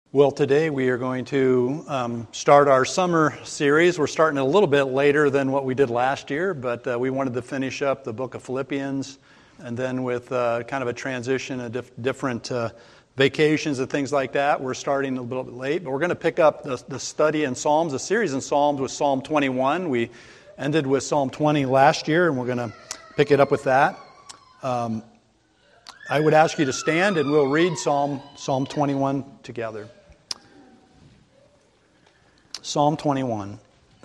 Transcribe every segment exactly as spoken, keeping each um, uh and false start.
Well, today we are going to um, start our summer series. We're starting a little bit later than what we did last year, but uh, we wanted to finish up the book of Philippians, and then with uh, kind of a transition of diff- different uh, vacations and things like that, we're starting a little bit late. But we're going to pick up the, the study in Psalms, the series in Psalms with Psalm twenty-one. We ended with Psalm twenty last year, and we're going to pick it up with that. Um, I would ask you to stand, and we'll read Psalm Psalm twenty-one together. Psalm twenty-one.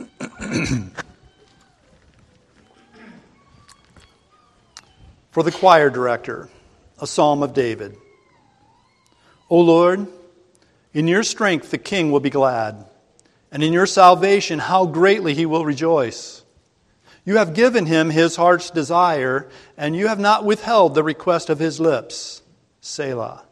For the choir director, a psalm of David. O Lord, in your strength the king will be glad, and in your salvation how greatly he will rejoice. You have given him his heart's desire, and you have not withheld the request of his lips. Selah.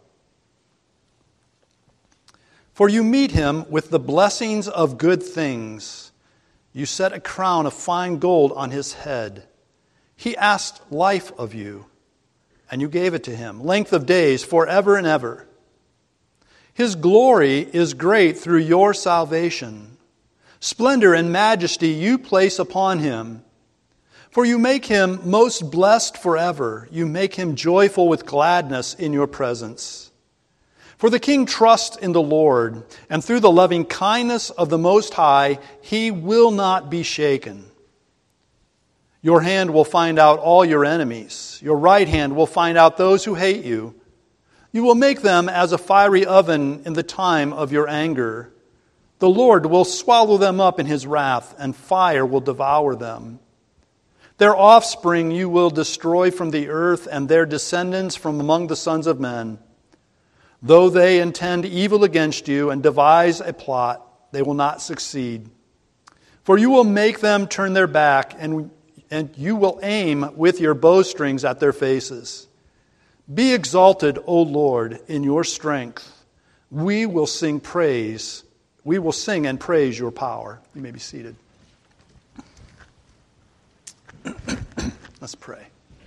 For you meet him with the blessings of good things. You set a crown of fine gold on his head. He asked life of you, and you gave it to him, length of days forever and ever. His glory is great through your salvation. Splendor and majesty you place upon him. For you make him most blessed forever. You make him joyful with gladness in your presence. For the king trusts in the Lord, and through the loving kindness of the Most High, he will not be shaken. Your hand will find out all your enemies. Your right hand will find out those who hate you. You will make them as a fiery oven in the time of your anger. The Lord will swallow them up in his wrath, and fire will devour them. Their offspring you will destroy from the earth, and their descendants from among the sons of men. Though they intend evil against you and devise a plot, they will not succeed. For you will make them turn their back, and, and you will aim with your bowstrings at their faces. Be exalted, O Lord, in your strength. We will sing praise. We will sing and praise your power. You may be seated. Let's pray.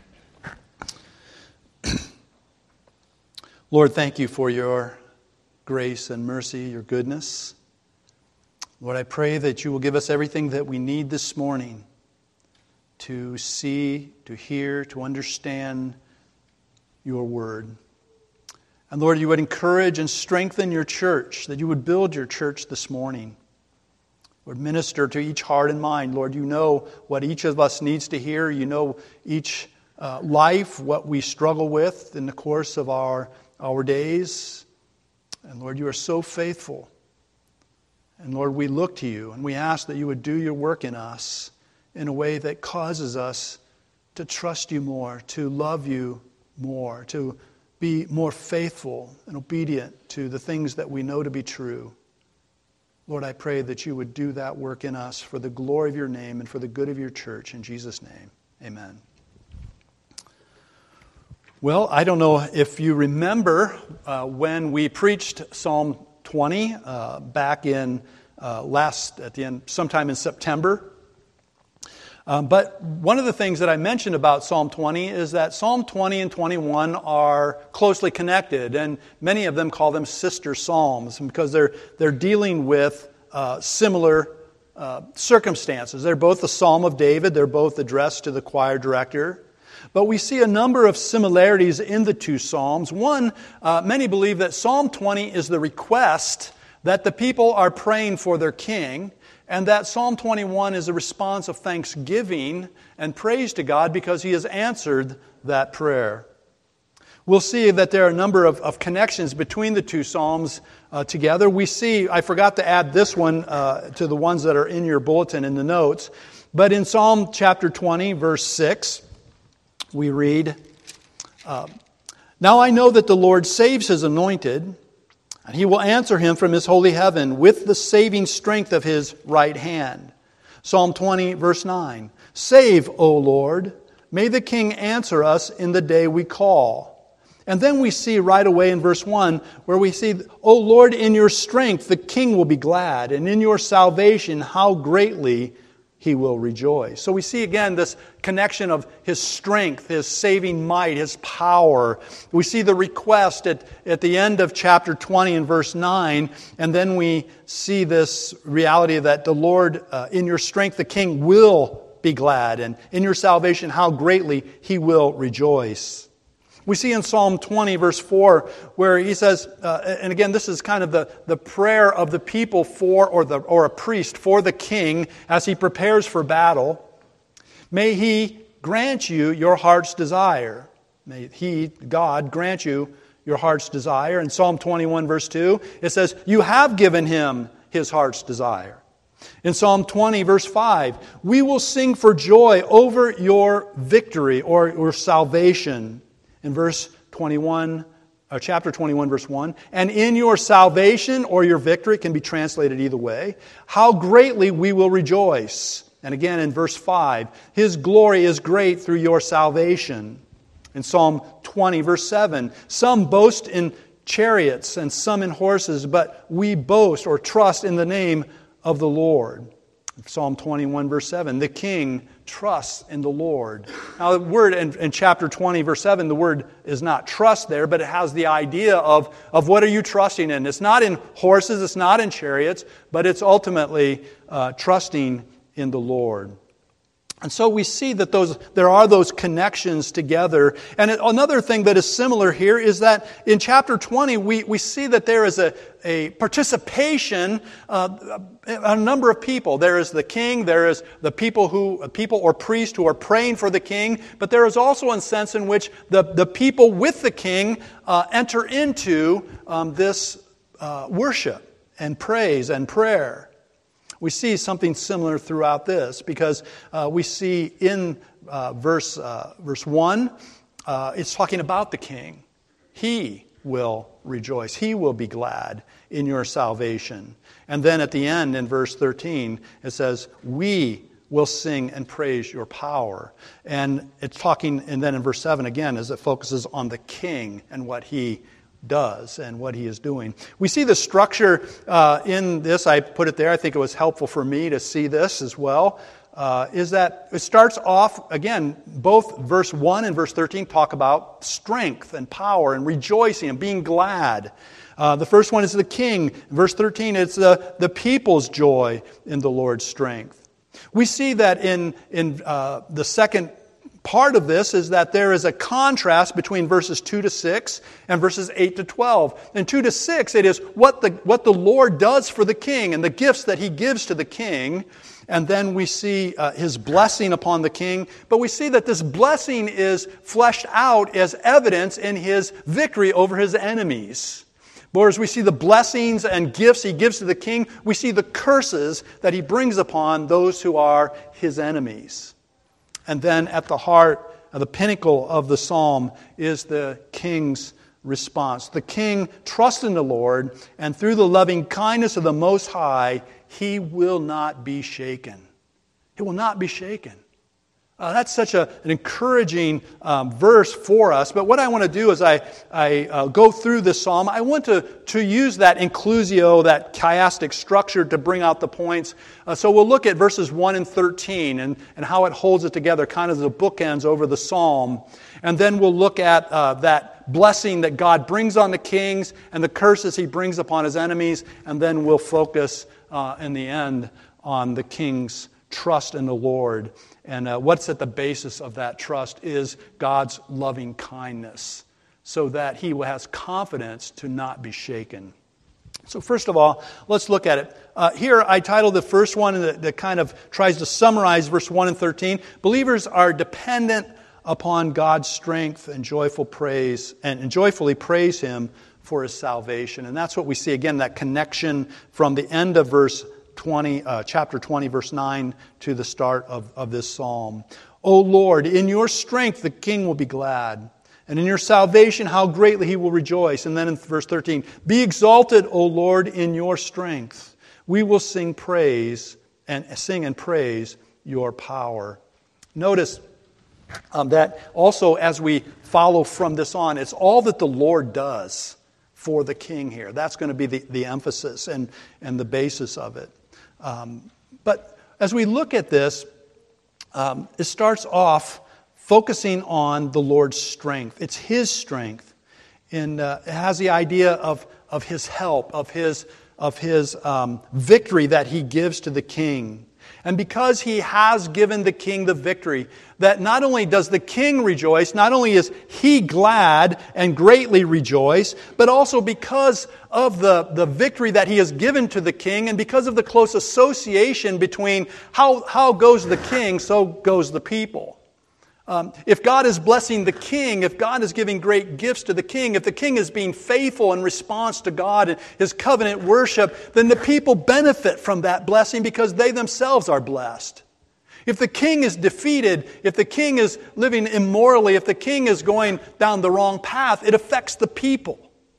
Lord, thank you for your grace and mercy, your goodness. Lord, I pray that you will give us everything that we need this morning to see, to hear, to understand your word. And Lord, you would encourage and strengthen your church, that you would build your church this morning. Lord, minister to each heart and mind. Lord, you know what each of us needs to hear. You know each uh, life, what we struggle with in the course of our our days. And Lord, you are so faithful. And Lord, we look to you and we ask that you would do your work in us in a way that causes us to trust you more, to love you more, to be more faithful and obedient to the things that we know to be true. Lord, I pray that you would do that work in us for the glory of your name and for the good of your church. In Jesus' name, amen. Well, I don't know if you remember uh, when we preached Psalm twenty uh, back in uh, last, at the end, sometime in September. Um, but one of the things that I mentioned about Psalm twenty is that Psalm twenty and twenty-one are closely connected, and many of them call them sister psalms because they're they're dealing with uh, similar uh, circumstances. They're both the Psalm of David. They're both addressed to the choir director. But we see a number of similarities in the two Psalms. One, uh, many believe that Psalm twenty is the request that the people are praying for their king, and that Psalm twenty-one is a response of thanksgiving and praise to God because he has answered that prayer. We'll see that there are a number of, of connections between the two Psalms uh, together. We see, I forgot to add this one uh, to the ones that are in your bulletin in the notes, but in Psalm chapter twenty, verse six, we read, uh, Now I know that the Lord saves his anointed, and he will answer him from his holy heaven with the saving strength of his right hand. Psalm twenty, verse nine, Save, O Lord, may the King answer us in the day we call. And then we see right away in verse one, where we see, O Lord, in your strength the King will be glad, and in your salvation how greatly he will rejoice. So we see again this connection of his strength, his saving might, his power. We see the request at, at the end of chapter twenty in verse nine, and then we see this reality that the Lord, uh, in your strength, the King will be glad, and in your salvation, how greatly he will rejoice. We see in Psalm twenty, verse four, where he says, uh, and again, this is kind of the, the prayer of the people for, or the or a priest for the king as he prepares for battle. May he grant you your heart's desire. May he, God, grant you your heart's desire. In Psalm twenty-one, verse two, it says, you have given him his heart's desire. In Psalm twenty, verse five, we will sing for joy over your victory or your salvation. In verse twenty-one, or chapter twenty-one, verse one, and in your salvation or your victory, it can be translated either way, how greatly we will rejoice. And again in verse five, his glory is great through your salvation. In Psalm twenty, verse seven, some boast in chariots and some in horses, but we boast or trust in the name of the Lord. Psalm twenty-one, verse seven, the king trusts in the Lord. Now the word in, in chapter twenty, verse seven, the word is not trust there, but it has the idea of, of what are you trusting in. It's not in horses, it's not in chariots, but it's ultimately uh, trusting in the Lord. And so we see that those there are those connections together. And another thing that is similar here is that in chapter twenty, we, we see that there is a, a participation uh, a number of people. There is the king, there is the people who people or priests who are praying for the king, but there is also a sense in which the, the people with the king uh, enter into um, this uh, worship and praise and prayer. We see something similar throughout this because uh, we see in uh, verse uh, verse one, uh, it's talking about the king. He will rejoice. He will be glad in your salvation. And then at the end in verse thirteen, it says, we will sing and praise your power. And it's talking, and then in verse seven again, as it focuses on the king and what he does and what he is doing. We see the structure uh, in this. I put it there. I think it was helpful for me to see this as well. Uh, is that it starts off, again, both verse one and verse thirteen talk about strength and power and rejoicing and being glad. Uh, the first one is the king. In verse thirteen, it's the, the people's joy in the Lord's strength. We see that in, in uh, the second part of this is that there is a contrast between verses two to six and verses eight to twelve. In two to six, it is what the, what the Lord does for the king and the gifts that he gives to the king. And then we see uh, his blessing upon the king. But we see that this blessing is fleshed out as evidence in his victory over his enemies. Whereas we see the blessings and gifts he gives to the king, we see the curses that he brings upon those who are his enemies. And then at the heart, uh, the pinnacle of the psalm is the king's response. The king trusts in the Lord, and through the loving kindness of the Most High, he will not be shaken. He will not be shaken. Uh, that's such a, an encouraging um, verse for us. But what I want to do as I, I uh, go through this psalm, I want to, to use that inclusio, that chiastic structure to bring out the points. Uh, so we'll look at verses one and thirteen and, and how it holds it together, kind of the bookends over the psalm. And then we'll look at uh, that blessing that God brings on the kings and the curses he brings upon his enemies. And then we'll focus uh, in the end on the king's trust in the Lord. And uh, what's at the basis of that trust is God's loving kindness, so that he has confidence to not be shaken. So first of all, let's look at it. Uh, here I titled the first one that, that kind of tries to summarize verse one and thirteen. Believers are dependent upon God's strength and joyful praise, and, and joyfully praise him for his salvation. And that's what we see again, that connection from the end of verse twenty, uh, chapter twenty, verse nine, to the start of, of this psalm. O Lord, in your strength the king will be glad, and in your salvation how greatly he will rejoice. And then in verse thirteen, be exalted, O Lord, in your strength. We will sing praise and sing and praise your power. Notice um, that also as we follow from this on, it's all that the Lord does for the king here. That's going to be the, the emphasis and, and the basis of it. Um, but as we look at this, um, it starts off focusing on the Lord's strength. It's His strength. And uh, it has the idea of, of His help, of His, of his um, victory that He gives to the king. And because He has given the king the victory, that not only does the king rejoice, not only is he glad and greatly rejoice, but also because of the, the victory that he has given to the king, and because of the close association between how, how goes the king, so goes the people. Um, if God is blessing the king, if God is giving great gifts to the king, if the king is being faithful in response to God and His covenant worship, then the people benefit from that blessing because they themselves are blessed. If the king is defeated, if the king is living immorally, if the king is going down the wrong path, it affects the people.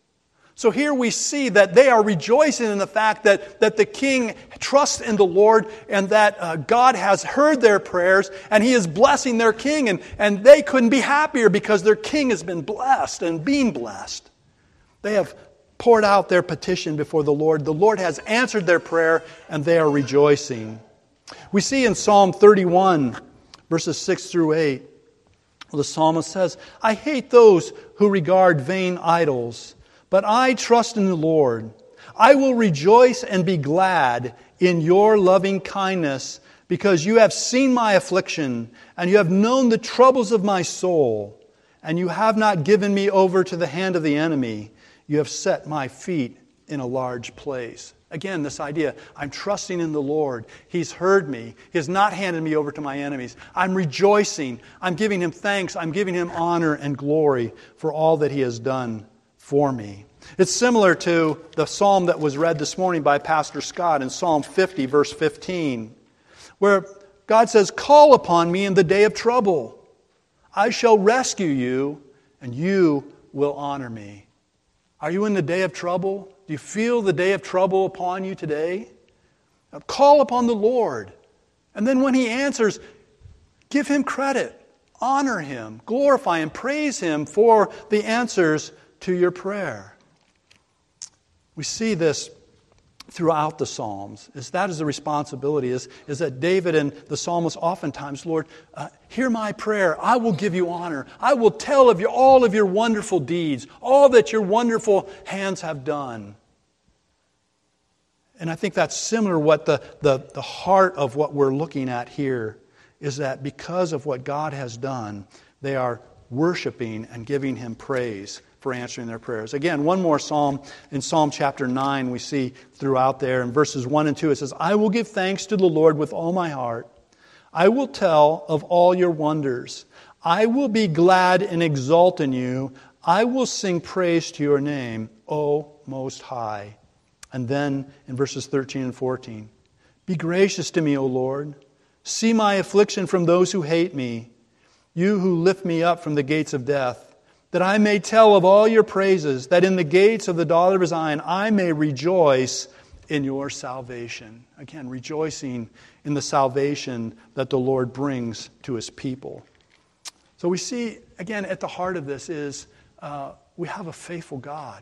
So here we see that they are rejoicing in the fact that, that the king trusts in the Lord and that uh, God has heard their prayers and He is blessing their king. And, and they couldn't be happier because their king has been blessed and being blessed. They have poured out their petition before the Lord. The Lord has answered their prayer and they are rejoicing. We see in Psalm thirty-one, verses six through eight, the psalmist says, I hate those who regard vain idols, but I trust in the Lord. I will rejoice and be glad in your loving kindness, because you have seen my affliction, and you have known the troubles of my soul, and you have not given me over to the hand of the enemy. You have set my feet in a large place. Again, this idea, I'm trusting in the Lord. He's heard me. He has not handed me over to my enemies. I'm rejoicing. I'm giving Him thanks. I'm giving Him honor and glory for all that He has done for me. It's similar to the psalm that was read this morning by Pastor Scott in Psalm fifty, verse fifteen, where God says, call upon me in the day of trouble. I shall rescue you, and you will honor me. Are you in the day of trouble? Do you feel the day of trouble upon you today? Now, call upon the Lord. And then when He answers, give Him credit. Honor Him. Glorify Him. Praise Him for the answers to your prayer. We see this throughout the Psalms. Is that is the responsibility, is, is that David and the psalmist oftentimes, Lord, uh, hear my prayer. I will give you honor. I will tell of your, all of your wonderful deeds, all that your wonderful hands have done. And I think that's similar what the, the, the heart of what we're looking at here is, that because of what God has done, they are worshiping and giving Him praise for answering their prayers. Again, one more psalm in Psalm chapter nine we see throughout there. In verses one and two it says, I will give thanks to the Lord with all my heart. I will tell of all your wonders. I will be glad and exult in you. I will sing praise to your name, O Most High. And then in verses thirteen and fourteen, be gracious to me, O Lord. See my affliction from those who hate me. You who lift me up from the gates of death, that I may tell of all your praises, that in the gates of the daughter of Zion I may rejoice in your salvation. Again, rejoicing in the salvation that the Lord brings to His people. So we see, again, at the heart of this is uh, we have a faithful God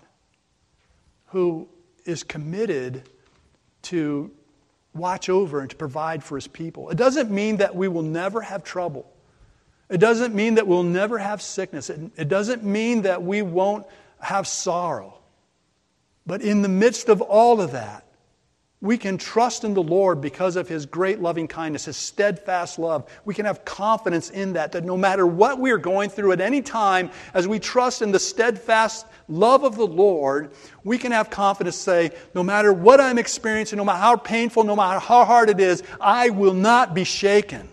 who is committed to watch over and to provide for His people. It doesn't mean that we will never have trouble. It doesn't mean that we'll never have sickness. It, it doesn't mean that we won't have sorrow. But in the midst of all of that, we can trust in the Lord because of His great loving kindness, His steadfast love. We can have confidence in that, that no matter what we are going through at any time, as we trust in the steadfast love of the Lord, we can have confidence to say, no matter what I'm experiencing, no matter how painful, no matter how hard it is, I will not be shaken.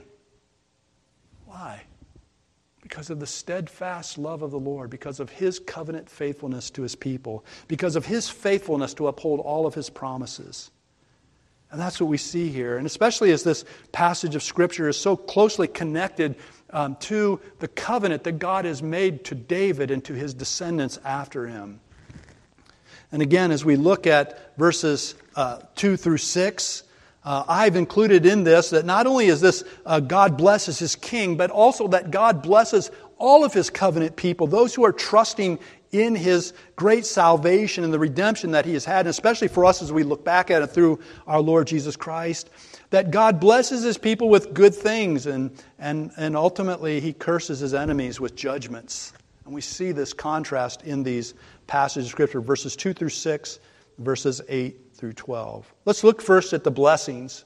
Why? Because of the steadfast love of the Lord, because of His covenant faithfulness to His people, because of His faithfulness to uphold all of His promises. And that's what we see here. And especially as this passage of Scripture is so closely connected um, to the covenant that God has made to David and to his descendants after him. And again, as we look at verses uh, two through six, Uh, I've included in this that not only is this uh, God blesses His king, but also that God blesses all of His covenant people, those who are trusting in His great salvation and the redemption that He has had, and especially for us as we look back at it through our Lord Jesus Christ, that God blesses His people with good things, and, and, and ultimately He curses His enemies with judgments. And we see this contrast in these passages of Scripture, verses two through six, verses eight through twelve. Let's look first at the blessings.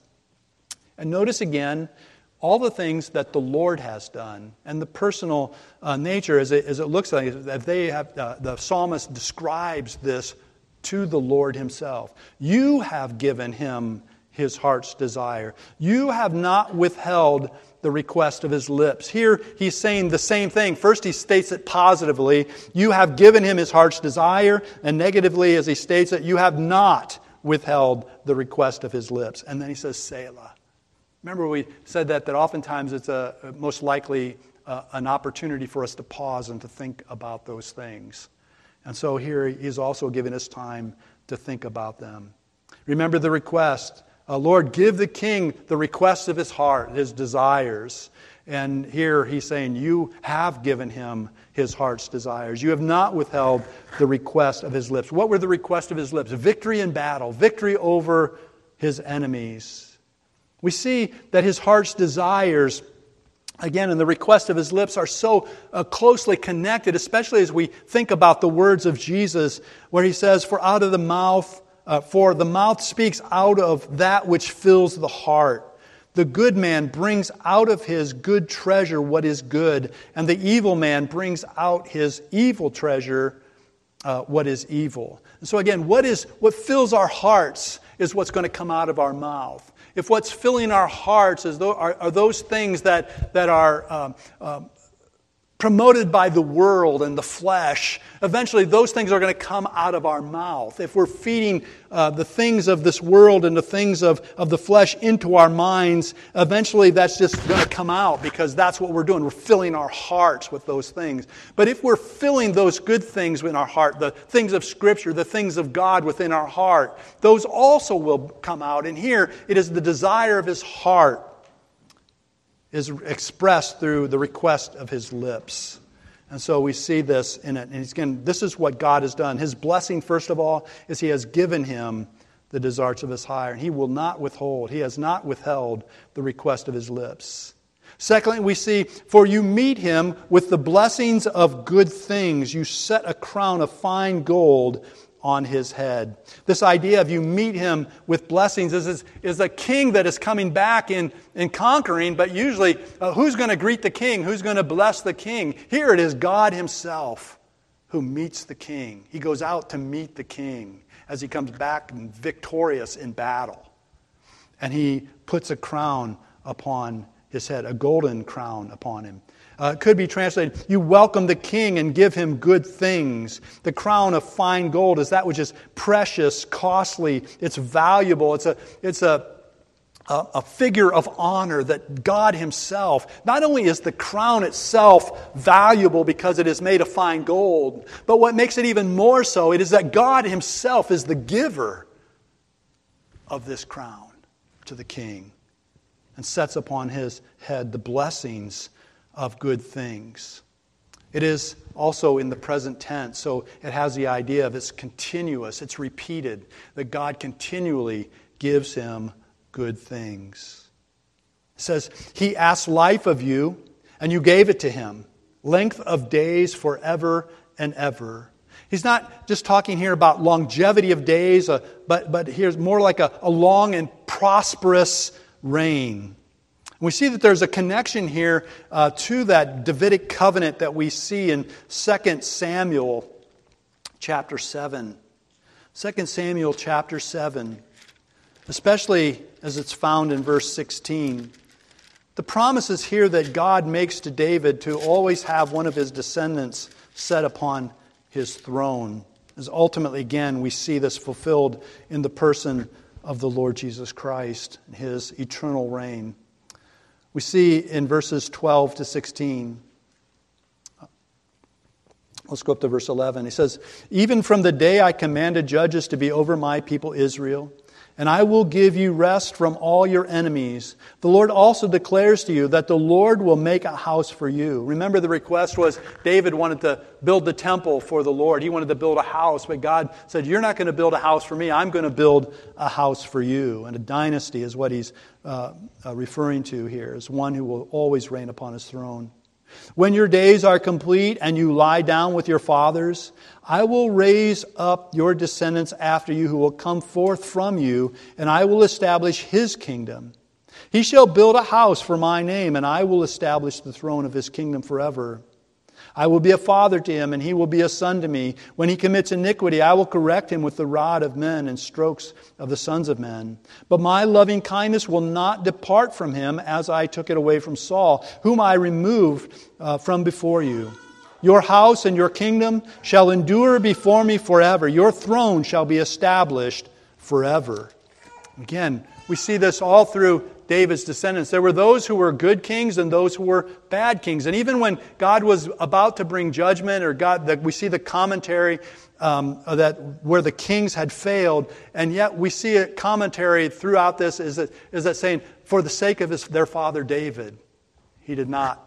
And notice again all the things that the Lord has done, and the personal uh, nature as it, as it looks like. If they have, uh, the psalmist describes this to the Lord Himself. You have given Him His heart's desire. You have not withheld the request of His lips. Here he's saying the same thing. First he states it positively. You have given Him His heart's desire. And negatively as he states it, you have not withheld the request of His lips. And then he says, Selah. Remember we said that, that oftentimes it's a, most likely uh, an opportunity for us to pause and to think about those things. And so here He's also giving us time to think about them. Remember the request. Uh, Lord, give the king the requests of his heart, his desires. And here He's saying, you have given him his heart's desires. You have not withheld the request of his lips. What were the requests of his lips? Victory in battle, victory over his enemies. We see that his heart's desires, again, and the request of his lips are so uh, closely connected, especially as we think about the words of Jesus, where He says, for out of the mouth, uh, for the mouth speaks out of that which fills the heart. The good man brings out of his good treasure what is good, and the evil man brings out his evil treasure uh, what is evil. And so again, what is what fills our hearts is what's going to come out of our mouth. If what's filling our hearts is those, are, are those things that, that are um, um, promoted by the world and the flesh, eventually those things are going to come out of our mouth. If we're feeding uh, the things of this world and the things of, of the flesh into our minds, eventually that's just going to come out because that's what we're doing. We're filling our hearts with those things. But if we're filling those good things in our heart, the things of Scripture, the things of God within our heart, those also will come out. And here it is the desire of His heart is expressed through the request of His lips. And so we see this in it. And again, this is what God has done. His blessing, first of all, is He has given him the desires of His heart. And He will not withhold. He has not withheld the request of His lips. Secondly, we see, for you meet Him with the blessings of good things. You set a crown of fine gold on His head. This idea of you meet Him with blessings is, is, is a king that is coming back in, in conquering, but usually uh, who's going to greet the king? Who's going to bless the king? Here it is God Himself who meets the king. He goes out to meet the king as he comes back victorious in battle. And He puts a crown upon His head, a golden crown upon Him. Uh, it could be translated, you welcome the king and give him good things. The crown of fine gold is that which is precious, costly, it's valuable. It's a, it's a, a, a figure of honor that God Himself, not only is the crown itself valuable because it is made of fine gold, but what makes it even more so, it is that God Himself is the giver of this crown to the king and sets upon his head the blessings of good things. It is also in the present tense, so it has the idea of it's continuous, it's repeated, that God continually gives him good things. It says, He asked life of you, and you gave it to Him, length of days forever and ever. He's not just talking here about longevity of days, uh, but, but here's more like a, a long and prosperous reign. We see that there's a connection here uh, to that Davidic covenant that we see in Second Samuel chapter seven. Second Samuel chapter seven, especially as it's found in verse sixteen. The promises here that God makes to David to always have one of his descendants set upon his throne. As ultimately, again, we see this fulfilled in the person of the Lord Jesus Christ, His eternal reign. We see in verses twelve to sixteen. Let's go up to verse eleven. He says, even from the day I commanded judges to be over my people Israel, and I will give you rest from all your enemies. The Lord also declares to you that the Lord will make a house for you. Remember, the request was David wanted to build the temple for the Lord. He wanted to build a house, but God said, you're not going to build a house for me. I'm going to build a house for you. And a dynasty is what he's uh, uh, referring to here, as one who will always reign upon his throne. When your days are complete and you lie down with your fathers, I will raise up your descendants after you who will come forth from you, and I will establish his kingdom. He shall build a house for my name, and I will establish the throne of his kingdom forever. I will be a father to him, and he will be a son to me. When he commits iniquity, I will correct him with the rod of men and strokes of the sons of men. But my loving kindness will not depart from him, as I took it away from Saul, whom I removed uh, from before you. Your house and your kingdom shall endure before me forever. Your throne shall be established forever. Again, we see this all through David's descendants. There were those who were good kings and those who were bad kings. And even when God was about to bring judgment, or God, that we see the commentary um, that where the kings had failed, and yet we see a commentary throughout this is that, is that saying, for the sake of his, their father David, he did not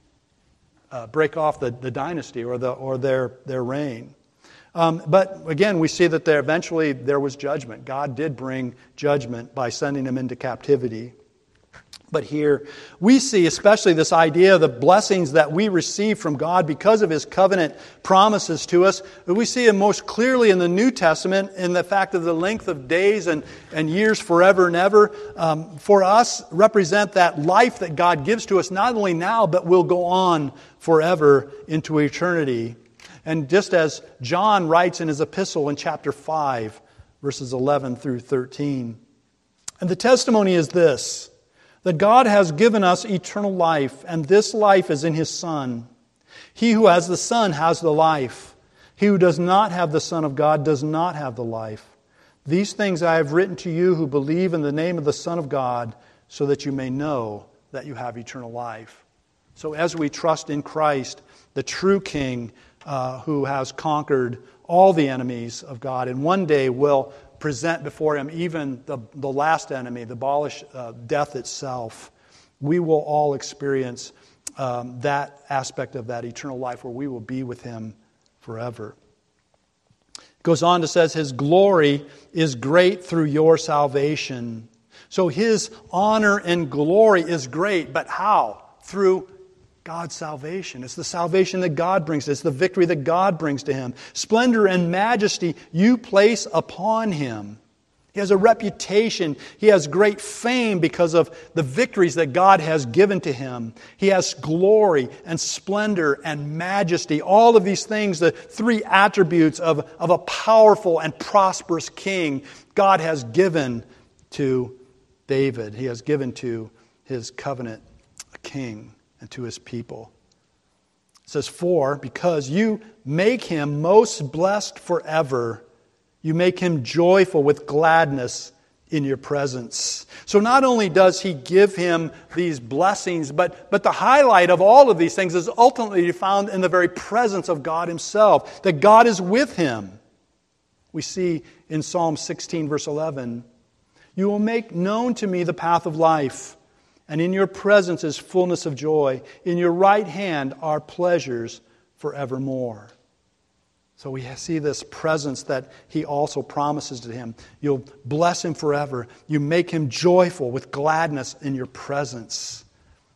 uh, break off the, the dynasty or the or their their reign. Um, but again, we see that there eventually there was judgment. God did bring judgment by sending them into captivity. But here we see especially this idea of the blessings that we receive from God because of his covenant promises to us. We see it most clearly in the New Testament in the fact of the length of days and, and years forever and ever. Um, for us, represent that life that God gives to us not only now, but will go on forever into eternity. And just as John writes in his epistle in chapter five, verses eleven through thirteen. And the testimony is this, that God has given us eternal life, and this life is in his Son. He who has the Son has the life. He who does not have the Son of God does not have the life. These things I have written to you who believe in the name of the Son of God, so that you may know that you have eternal life. So as we trust in Christ, the true King, uh, who has conquered all the enemies of God, and one day will present before him even the, the last enemy, the abolish uh, death itself, we will all experience um, that aspect of that eternal life where we will be with him forever. It goes on to says, his glory is great through your salvation. So his honor and glory is great, but how? Through God's salvation. It's the salvation that God brings. It's the victory that God brings to him. Splendor and majesty you place upon him. He has a reputation. He has great fame because of the victories that God has given to him. He has glory and splendor and majesty. All of these things, the three attributes of, of a powerful and prosperous king, God has given to David. He has given to his covenant king and to his people. It says, for, because you make him most blessed forever, you make him joyful with gladness in your presence. So not only does he give him these blessings, but, but the highlight of all of these things is ultimately found in the very presence of God himself, that God is with him. We see in Psalm sixteen, verse eleven, you will make known to me the path of life, and in your presence is fullness of joy. In your right hand are pleasures forevermore. So we see this presence that he also promises to him. You'll bless him forever. You make him joyful with gladness in your presence.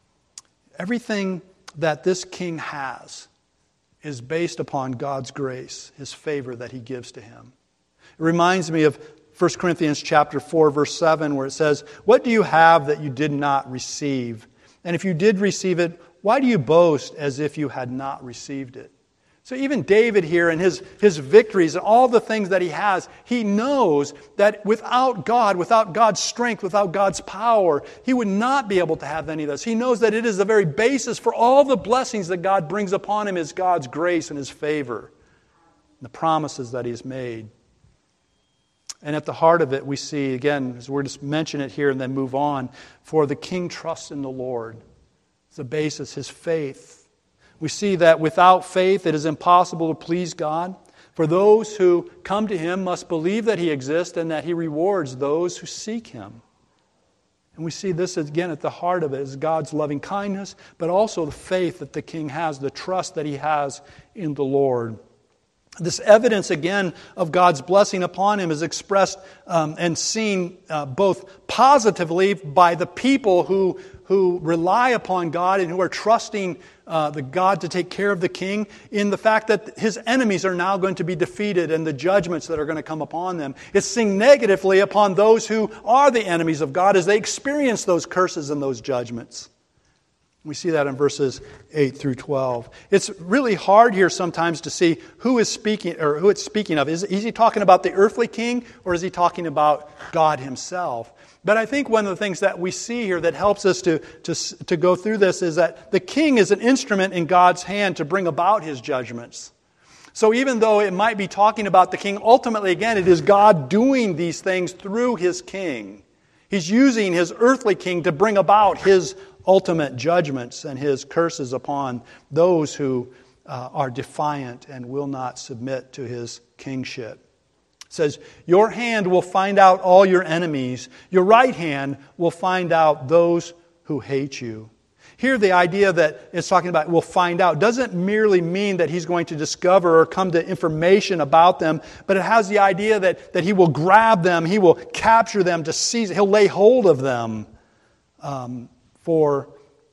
Everything that this king has is based upon God's grace, his favor that he gives to him. It reminds me of First Corinthians chapter four, verse seven, where it says, what do you have that you did not receive? And if you did receive it, why do you boast as if you had not received it? So even David here and his, his victories and all the things that he has, he knows that without God, without God's strength, without God's power, he would not be able to have any of this. He knows that it is the very basis for all the blessings that God brings upon him is God's grace and his favor, and the promises that he's made. And at the heart of it, we see, again, as we're just mention it here and then move on, for the king trusts in the Lord. It's the basis, his faith. We see that without faith, it is impossible to please God. For those who come to him must believe that he exists and that he rewards those who seek him. And we see this again at the heart of it is God's loving kindness, but also the faith that the king has, the trust that he has in the Lord. This evidence, again, of God's blessing upon him is expressed um, and seen uh, both positively by the people who, who rely upon God and who are trusting uh, the God to take care of the king, in the fact that his enemies are now going to be defeated and the judgments that are going to come upon them. It's seen negatively upon those who are the enemies of God as they experience those curses and those judgments. We see that in verses eight through twelve. It's really hard here sometimes to see who is speaking, or who it's speaking of. Is, is he talking about the earthly king, or is he talking about God himself? But I think one of the things that we see here that helps us to, to, to go through this is that the king is an instrument in God's hand to bring about his judgments. So even though it might be talking about the king, ultimately, again, it is God doing these things through his king. He's using his earthly king to bring about his ultimate judgments and his curses upon those who uh, are defiant and will not submit to his kingship. It says, your hand will find out all your enemies. Your right hand will find out those who hate you. Here the idea that it's talking about will find out doesn't merely mean that he's going to discover or come to information about them, but it has the idea that, that he will grab them, he will capture them to seize, he'll lay hold of them um, for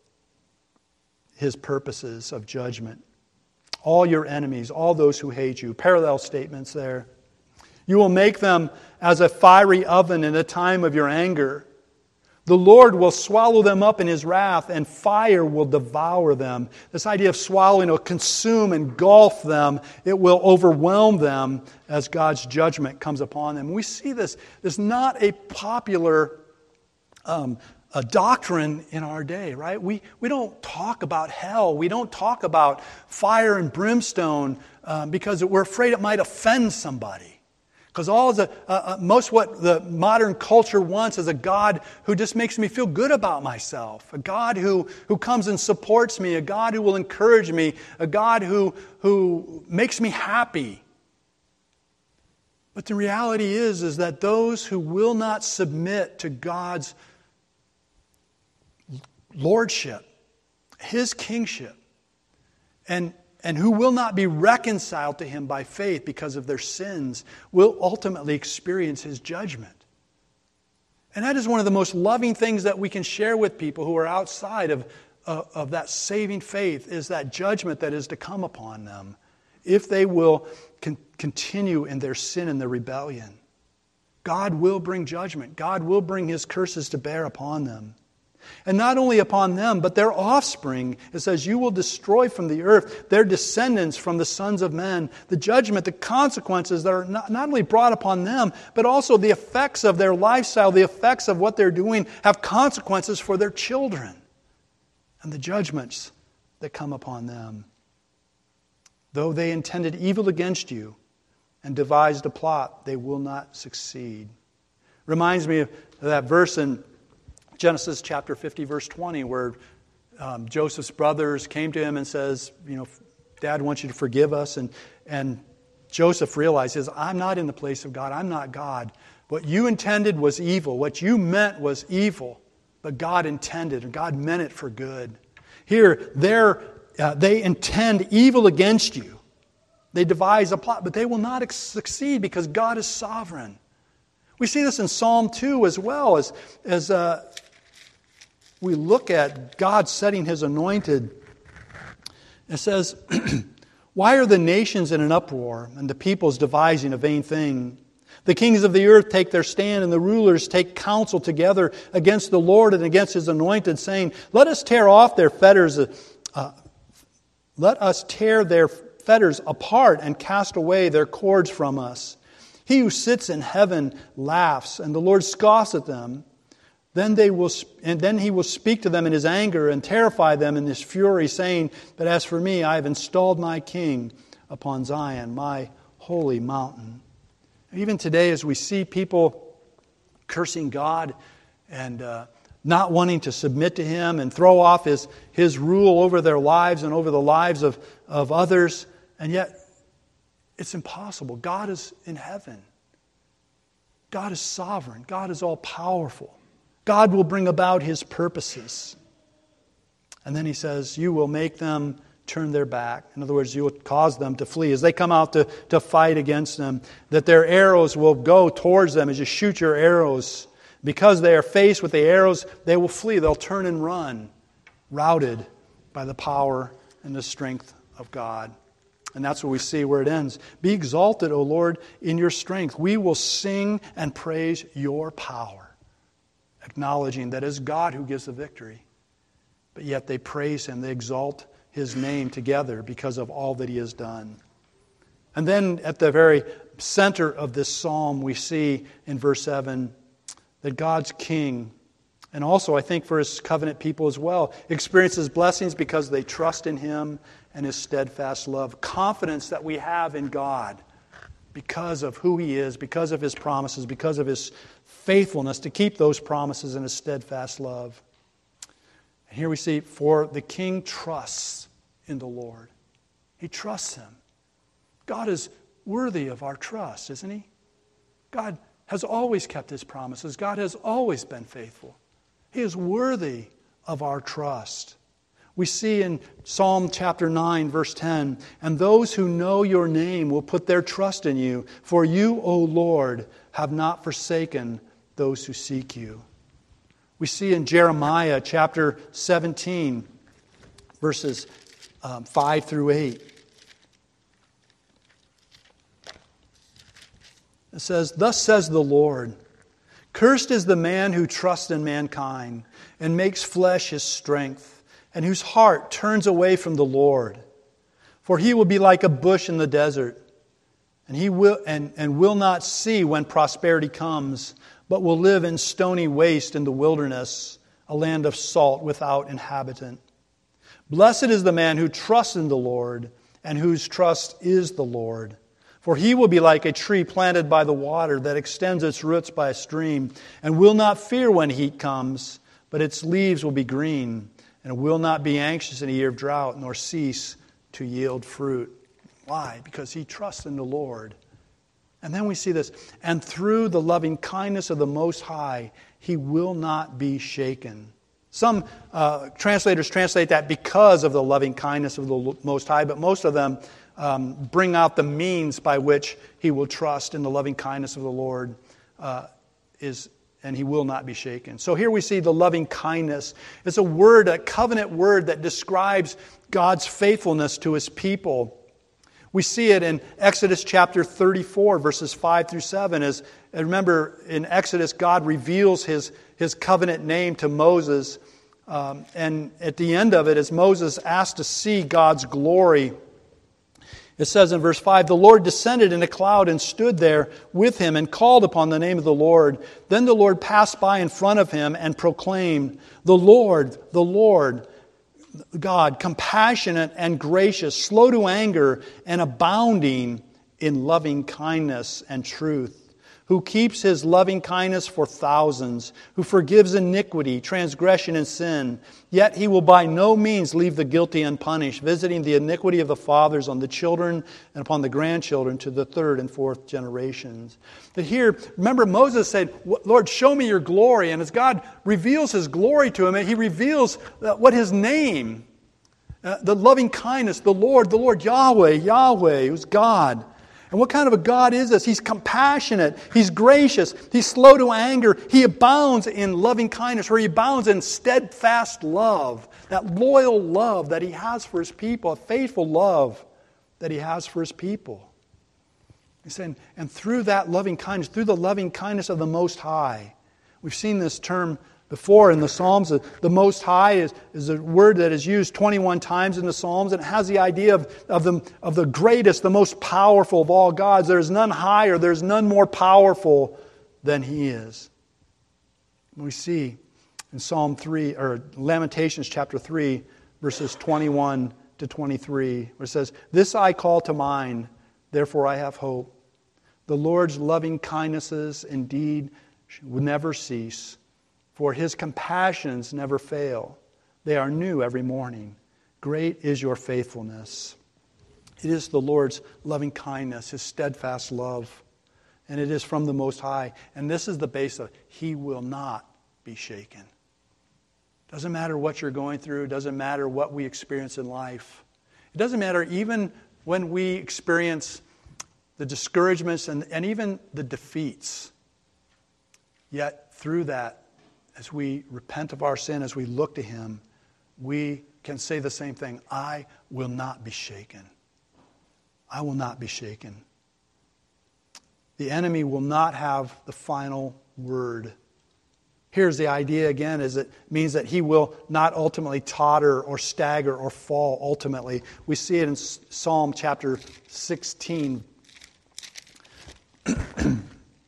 his purposes of judgment. All your enemies, all those who hate you. Parallel statements there. You will make them as a fiery oven in the time of your anger. The Lord will swallow them up in his wrath, and fire will devour them. This idea of swallowing will consume, engulf them. It will overwhelm them as God's judgment comes upon them. We see this. This is not a popular um, a doctrine in our day, right? We, we don't talk about hell. We don't talk about fire and brimstone um, because we're afraid it might offend somebody. Because all the uh, uh, most what the modern culture wants is a God who just makes me feel good about myself, a God who, who comes and supports me, a God who will encourage me, a God who, who makes me happy. But the reality is, is that those who will not submit to God's lordship, his kingship, and and who will not be reconciled to him by faith because of their sins, will ultimately experience his judgment. And that is one of the most loving things that we can share with people who are outside of, uh, of that saving faith, is that judgment that is to come upon them if they will con- continue in their sin and their rebellion. God will bring judgment. God will bring his curses to bear upon them. And not only upon them, but their offspring. It says, you will destroy from the earth their descendants from the sons of men. The judgment, the consequences that are not, not only brought upon them, but also the effects of their lifestyle, the effects of what they're doing have consequences for their children. And the judgments that come upon them. Though they intended evil against you and devised a plot, they will not succeed. Reminds me of that verse in Genesis chapter fifty, verse twenty, where um, Joseph's brothers came to him and says, you know, Dad wants you to forgive us. And, and Joseph realizes, I'm not in the place of God. I'm not God. What you intended was evil. What you meant was evil. But God intended, and God meant it for good. Here, they're, uh, they intend evil against you. They devise a plot, but they will not ex- succeed because God is sovereign. We see this in Psalm two as well, as, as uh, we look at God setting his anointed. It says, why are the nations in an uproar and the peoples devising a vain thing? The kings of the earth take their stand, and the rulers take counsel together against the Lord and against his anointed, saying, let us tear off their fetters, uh, let us tear their fetters apart and cast away their cords from us. He who sits in heaven laughs, and the Lord scoffs at them. Then they will, and then he will speak to them in his anger and terrify them in his fury, saying, but as for me, I have installed my king upon Zion, my holy mountain. Even today, as we see people cursing God and uh, not wanting to submit to him and throw off his, his rule over their lives and over the lives of, of others, and yet It's impossible. God is in heaven. God is sovereign. God is all-powerful. God will bring about His purposes. And then He says, you will make them turn their back. In other words, you will cause them to flee. As they come out to, to fight against them, that their arrows will go towards them as you shoot your arrows. Because they are faced with the arrows, they will flee. They'll turn and run, routed by the power and the strength of God. And that's what we see where it ends. Be exalted, O Lord, in your strength. We will sing and praise your power, acknowledging that it's God who gives the victory. But yet they praise Him, they exalt His name together because of all that He has done. And then at the very center of this psalm, we see in verse seven that God's King, and also I think for His covenant people as well, experiences blessings because they trust in Him and His steadfast love. Confidence that we have in God because of who He is, because of His promises, because of His faithfulness to keep those promises and His steadfast love. And here we see, for the king trusts in the Lord. He trusts Him. God is worthy of our trust, isn't He? God has always kept His promises. God has always been faithful. He is worthy of our trust. We see in Psalm chapter nine, verse ten, and those who know your name will put their trust in you, for you, O Lord, have not forsaken those who seek you. We see in Jeremiah chapter seventeen, verses um, five through eight. It says, thus says the Lord, cursed is the man who trusts in mankind and makes flesh his strength, and whose heart turns away from the Lord. For he will be like a bush in the desert, and he will and, and will not see when prosperity comes, but will live in stony waste in the wilderness, a land of salt without inhabitant. Blessed is the man who trusts in the Lord, and whose trust is the Lord. For he will be like a tree planted by the water that extends its roots by a stream, and will not fear when heat comes, but its leaves will be green, and will not be anxious in a year of drought, nor cease to yield fruit. Why? Because he trusts in the Lord. And then we see this, and through the loving kindness of the Most High, he will not be shaken. Some uh, translators translate that because of the loving kindness of the Most High, but most of them um, bring out the means by which he will trust in the loving kindness of the Lord uh, is and he will not be shaken. So here we see the loving kindness. It's a word, a covenant word that describes God's faithfulness to His people. We see it in Exodus chapter thirty-four, verses five through seven. As remember, in Exodus, God reveals His, His covenant name to Moses. Um, and at the end of it, as Moses asked to see God's glory, it says in verse five, the Lord descended in a cloud and stood there with him and called upon the name of the Lord. Then the Lord passed by in front of him and proclaimed, the Lord, the Lord, God, compassionate and gracious, slow to anger and abounding in loving kindness and truth, who keeps His loving kindness for thousands, who forgives iniquity, transgression, and sin. Yet He will by no means leave the guilty unpunished, visiting the iniquity of the fathers on the children and upon the grandchildren to the third and fourth generations. But here, remember Moses said, Lord, show me your glory. And as God reveals His glory to him, He reveals what His name, uh, the loving kindness, the Lord, the Lord, Yahweh, Yahweh, who's God. And what kind of a God is this? He's compassionate. He's gracious. He's slow to anger. He abounds in loving kindness, or He abounds in steadfast love, that loyal love that He has for His people, a faithful love that He has for His people. He's saying, and through that loving kindness, through the loving kindness of the Most High, we've seen this term before in the Psalms. The Most High is, is a word that is used twenty-one times in the Psalms, and it has the idea of, of, the, of the greatest, the most powerful of all gods. There is none higher, there is none more powerful than He is. We see in Psalm three, or Lamentations chapter three, verses twenty-one to twenty-three, where it says, this I call to mind, therefore I have hope. The Lord's loving kindnesses indeed will never cease, for His compassions never fail. They are new every morning. Great is your faithfulness. It is the Lord's loving kindness, His steadfast love. And it is from the Most High. And this is the base of it. He will not be shaken. Doesn't matter what you're going through. Doesn't matter what we experience in life. It doesn't matter even when we experience the discouragements and, and even the defeats. Yet through that, as we repent of our sin, as we look to Him, we can say the same thing. I will not be shaken. I will not be shaken. The enemy will not have the final word. Here's the idea again, is it means that he will not ultimately totter or stagger or fall ultimately. We see it in Psalm chapter sixteen. Where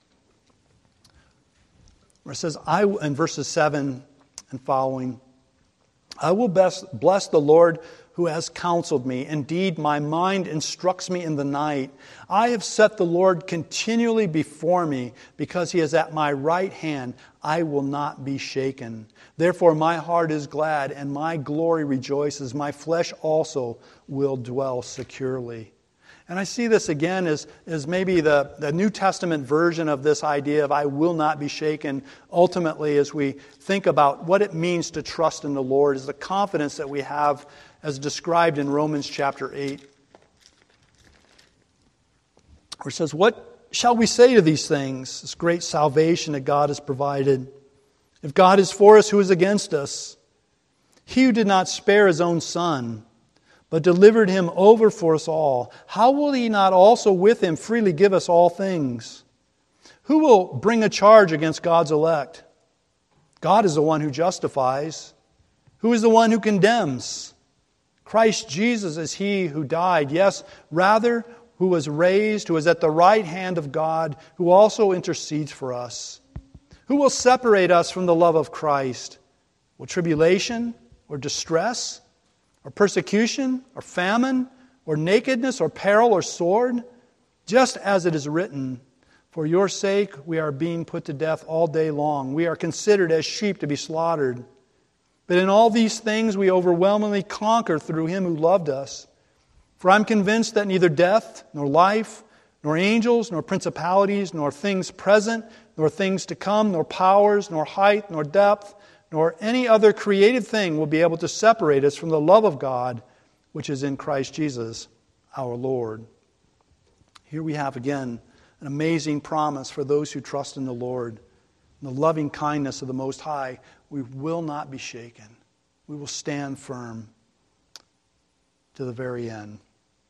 it says, I, in verses seven and following, I will bless, bless the Lord who has counseled me. Indeed, my mind instructs me in the night. I have set the Lord continually before me, because He is at my right hand. I will not be shaken. Therefore my heart is glad, and my glory rejoices. My flesh also will dwell securely. And I see this again as, as maybe the, the New Testament version of this idea of I will not be shaken. Ultimately, as we think about what it means to trust in the Lord, is the confidence that we have as described in Romans chapter eight. Where it says, what shall we say to these things? This great salvation that God has provided. If God is for us, who is against us? He who did not spare His own Son, but delivered Him over for us all, how will He not also with Him freely give us all things? Who will bring a charge against God's elect? God is the one who justifies. Who is the one who condemns? Christ Jesus is He who died, yes, rather, who was raised, who is at the right hand of God, who also intercedes for us. Who will separate us from the love of Christ? Will tribulation or distress or persecution or famine or nakedness or peril or sword? Just as it is written, for your sake we are being put to death all day long. We are considered as sheep to be slaughtered. But in all these things we overwhelmingly conquer through Him who loved us. For I'm convinced that neither death, nor life, nor angels, nor principalities, nor things present, nor things to come, nor powers, nor height, nor depth, nor any other created thing will be able to separate us from the love of God, which is in Christ Jesus, our Lord. Here we have again an amazing promise for those who trust in the Lord. In the loving kindness of the Most High, we will not be shaken. We will stand firm to the very end.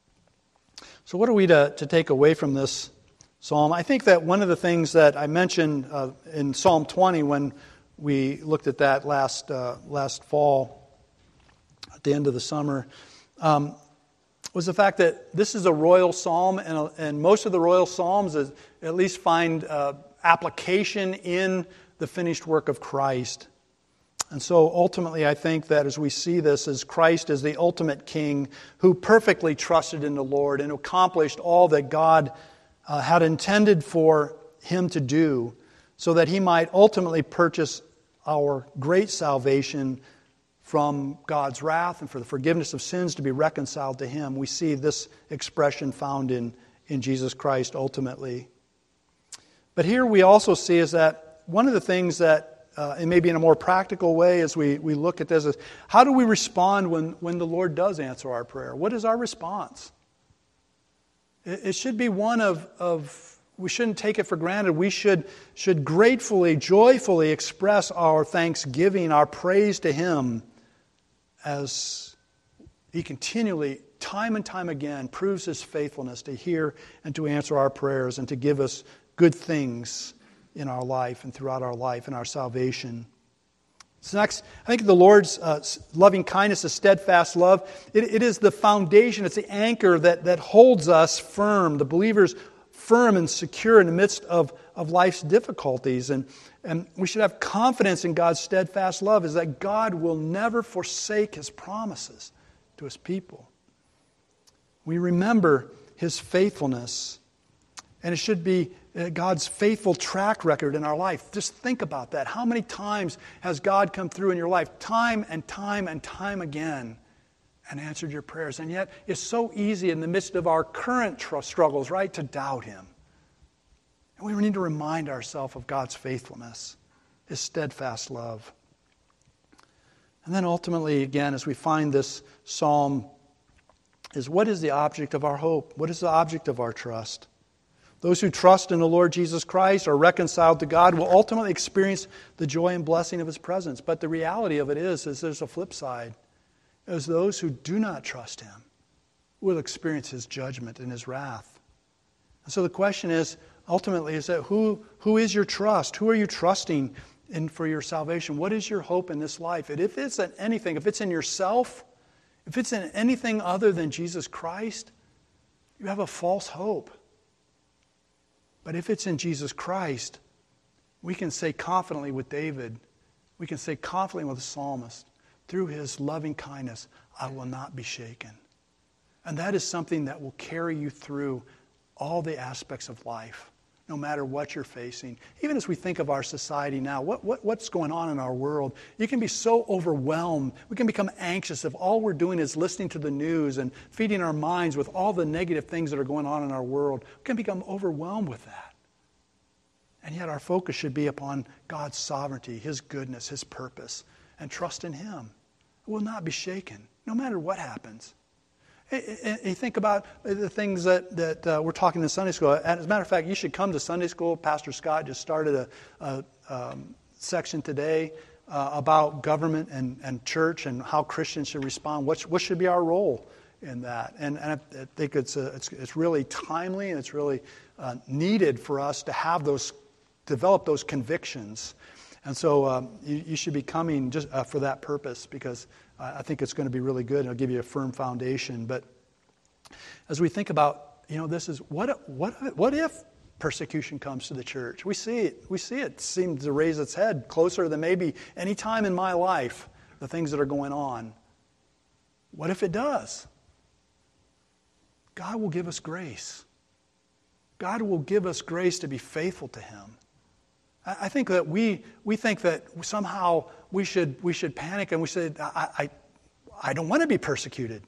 So what are we to, to take away from this psalm? I think that one of the things that I mentioned uh, in Psalm twenty when we looked at that last uh, last fall, at the end of the summer, um, was the fact that this is a royal psalm, and, and most of the royal psalms is, at least find uh, application in the finished work of Christ. And so ultimately I think that as we see this as Christ as the ultimate King who perfectly trusted in the Lord and accomplished all that God uh, had intended for Him to do, so that He might ultimately purchase our great salvation from God's wrath and for the forgiveness of sins to be reconciled to Him. We see this expression found in, in Jesus Christ ultimately. But here we also see is that one of the things that Uh, and maybe in a more practical way as we, we look at this is, how do we respond when, when the Lord does answer our prayer? What is our response? It, it should be one of, of, we shouldn't take it for granted. We should, should gratefully, joyfully express our thanksgiving, our praise to Him as He continually, time and time again, proves His faithfulness to hear and to answer our prayers and to give us good things in our life and throughout our life and our salvation. So next, I think the Lord's uh, loving kindness, the steadfast love, it, it is the foundation, it's the anchor that, that holds us firm, the believers firm and secure in the midst of, of life's difficulties. And, and we should have confidence in God's steadfast love, is that God will never forsake His promises to His people. We remember His faithfulness, and it should be God's faithful track record in our life. Just think about that. How many times has God come through in your life? Time and time and time again. and answered your prayers. And yet, it's so easy in the midst of our current tr- struggles, right, to doubt him. And we need to remind ourselves of God's faithfulness, his steadfast love. And then ultimately, again, as we find this psalm, is what is the object of our hope? What is the object of our trust? Those who trust in the Lord Jesus Christ are reconciled to God will ultimately experience the joy and blessing of his presence. But the reality of it is, is there's a flip side. As those who do not trust him will experience his judgment and his wrath. And so the question is, ultimately, is that who, who is your trust? Who are you trusting in for your salvation? What is your hope in this life? And if it's in anything, if it's in yourself, if it's in anything other than Jesus Christ, you have a false hope. But if it's in Jesus Christ, we can say confidently with David, we can say confidently with the psalmist, through his loving kindness, I will not be shaken. And that is something that will carry you through all the aspects of life, no matter what you're facing. Even as we think of our society now, what, what, what's going on in our world, you can be so overwhelmed. We can become anxious if all we're doing is listening to the news and feeding our minds with all the negative things that are going on in our world. We can become overwhelmed with that. And yet our focus should be upon God's sovereignty, his goodness, his purpose, and trust in him. It will not be shaken, no matter what happens. You think about the things that, that uh, we're talking in Sunday school. As a matter of fact, you should come to Sunday school. Pastor Scott just started a, a um, section today uh, about government and, and church and how Christians should respond. What, what should be our role in that? And, and I, I think it's, a, it's it's really timely and it's really uh, needed for us to have those, develop those convictions. And so um, you, you should be coming just uh, for that purpose, because uh, I think it's going to be really good and it'll give you a firm foundation. But as we think about, you know, this is, what what what if persecution comes to the church? We see it. We see it seem to raise its head closer than maybe any time in my life, the things that are going on. What if it does? God will give us grace. God will give us grace to be faithful to him. I think that we we think that somehow we should we should panic and we say, I, I, I don't want to be persecuted.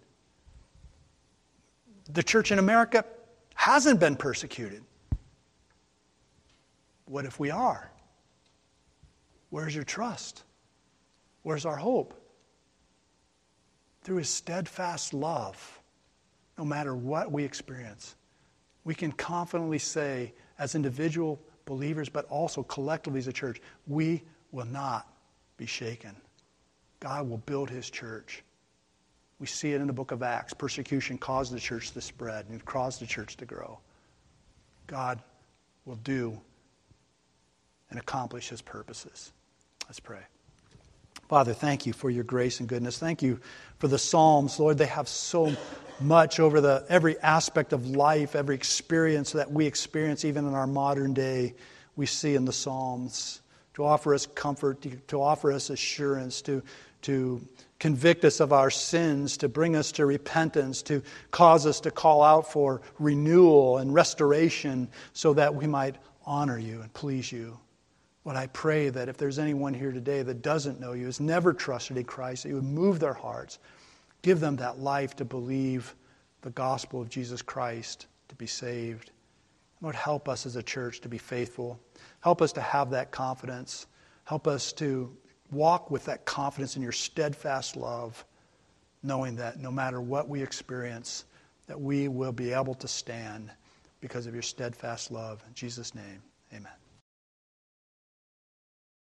The church in America hasn't been persecuted. What if we are? Where's your trust? Where's our hope? Through his steadfast love, no matter what we experience, we can confidently say, as individual believers, but also collectively as a church, we will not be shaken. God will build his church. We see it in the book of Acts. Persecution caused the church to spread and caused the church to grow. God will do and accomplish his purposes. Let's pray. Father, thank you for your grace and goodness. Thank you for the Psalms. Lord, they have so much over the every aspect of life, every experience that we experience, even in our modern day, we see in the Psalms, to offer us comfort, to, to offer us assurance, to, to convict us of our sins, to bring us to repentance, to cause us to call out for renewal and restoration so that we might honor you and please you. Lord, I pray that if there's anyone here today that doesn't know you, has never trusted in Christ, that you would move their hearts. Give them that life to believe the gospel of Jesus Christ, to be saved. Lord, help us as a church to be faithful. Help us to have that confidence. Help us to walk with that confidence in your steadfast love, knowing that no matter what we experience, that we will be able to stand because of your steadfast love. In Jesus' name, amen.